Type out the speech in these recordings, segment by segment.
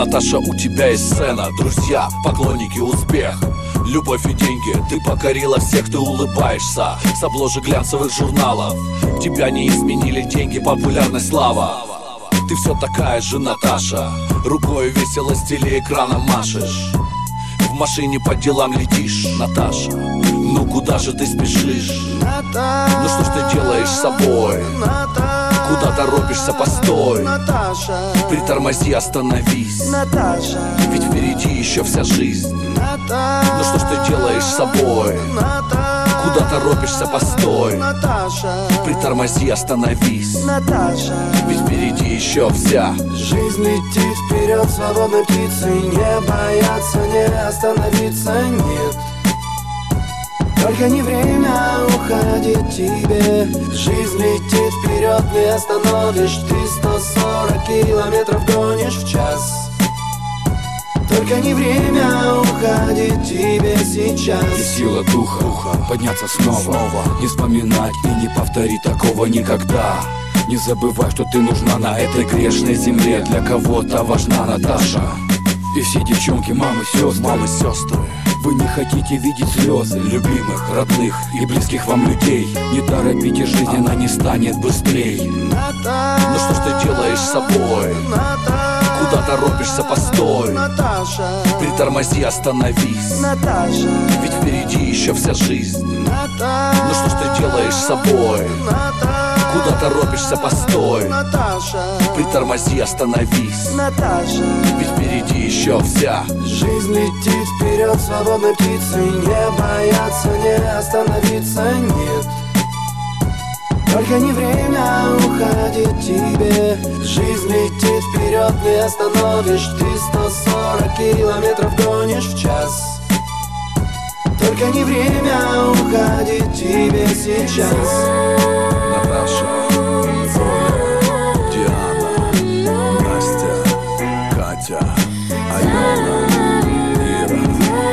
Наташа, у тебя есть сцена, друзья, поклонники, успех, любовь и деньги. Ты покорила всех, ты улыбаешься с обложек глянцевых журналов. Тебя не изменили деньги, популярность, слава. Ты все такая же, Наташа, рукой весело с телеэкраном машешь. В машине по делам летишь, Наташа, ну куда же ты спешишь? Ну что ж ты делаешь с собой? Куда торопишься, постой. Притормози, остановись, ведь впереди еще вся жизнь. Ну что ж ты делаешь с собой? Куда торопишься, постой. Притормози, остановись, ведь впереди еще вся жизнь летит вперед свободной птицей. Не бояться, не остановиться, нет. Только не время уходить тебе. Жизнь летит вперед, не остановишь. Ты 140 километров гонишь в час. Только не время уходить тебе сейчас. И сила духа подняться снова, не вспоминать и не повторить такого никогда. Не забывай, что ты нужна на этой грешной земле. Для кого-то важна Наташа. И все девчонки, мамы, сестры, вы не хотите видеть слезы любимых, родных и близких вам людей. Не торопите, жизнь она не станет быстрей. Ну что ж ты делаешь с собой? Куда торопишься, постой. Притормози, остановись, ведь впереди еще вся жизнь. Ну что ж ты делаешь с собой? Куда торопишься, постой. Притормози, остановись, ведь впереди еще вся жизнь летит вперед свободной птицей. Не бояться, не остановиться, нет. Только не время уходить тебе. Жизнь летит вперед, не остановишь. Ты 140 километров гонишь в час. Только не время уходить тебе сейчас. Наташа, Оля, Диана, Настя, Катя, Алена, Ира.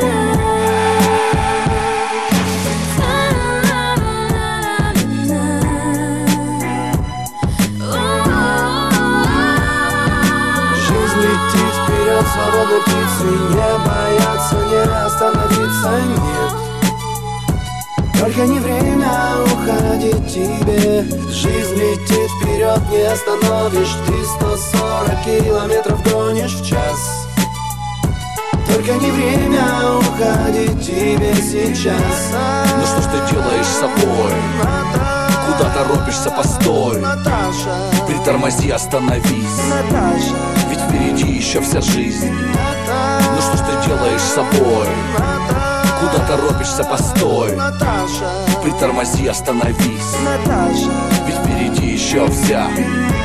Жизнь летит вперед свободной птицей. Не бояться, не остановиться, нет. Только не время уходить тебе. Жизнь летит вперед, не остановишь. Ты 140 километров гонишь в час. Только не время уходить тебе сейчас. Ну что ж ты делаешь с собой? Куда торопишься, постой. Притормози, остановись, ведь впереди еще вся жизнь. Ну что ж ты делаешь с собой? Куда торопишься, постой. Притормози, остановись, ведь впереди еще вся